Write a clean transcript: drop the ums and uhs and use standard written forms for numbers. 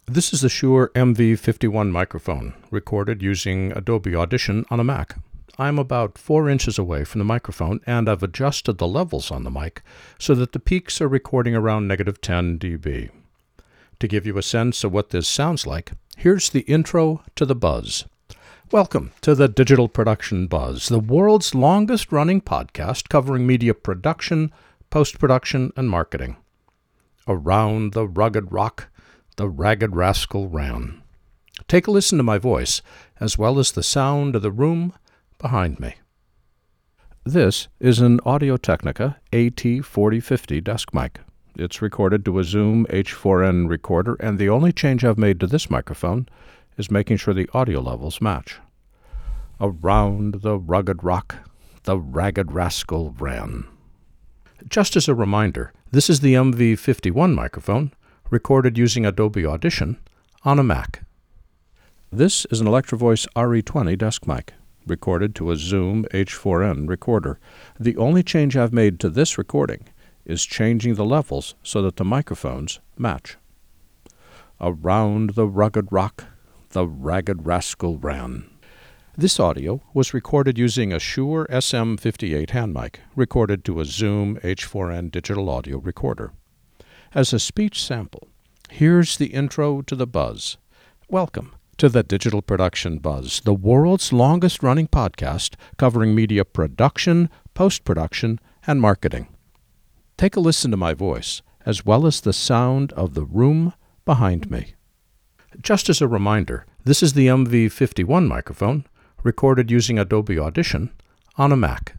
This is the Shure MV51 microphone, recorded using Adobe Audition on a Mac. I'm about 4 inches away from the microphone, and I've adjusted the levels on the mic so that the peaks are recording around -10 dB. To give you a sense of what this sounds like, here's the intro to the buzz. Welcome to the Digital Production Buzz, the world's longest-running podcast covering media production, post-production, and marketing. Around the rugged rock, the ragged rascal ran. Take a listen to my voice, as well as the sound of the room behind me. This is an Audio-Technica AT4050 desk mic. It's recorded to a Zoom H4n recorder, and the only change I've made to this microphone is making sure the audio levels match. Around the rugged rock, the ragged rascal ran. Just as a reminder, this is the MV51 microphone, recorded using Adobe Audition on a Mac. This is an Electro-Voice RE20 desk mic, recorded to a Zoom H4n recorder. The only change I've made to this recording is changing the levels so that the microphones match. Around the rugged rock, the ragged rascal ran. This audio was recorded using a Shure SM58 hand mic, recorded to a Zoom H4n digital audio recorder. As a speech sample, here's the intro to the buzz. Welcome to the Digital Production Buzz, the world's longest-running podcast covering media production, post-production, and marketing. Take a listen to my voice, as well as the sound of the room behind me. Just as a reminder, this is the MV51 microphone, recorded using Adobe Audition on a Mac.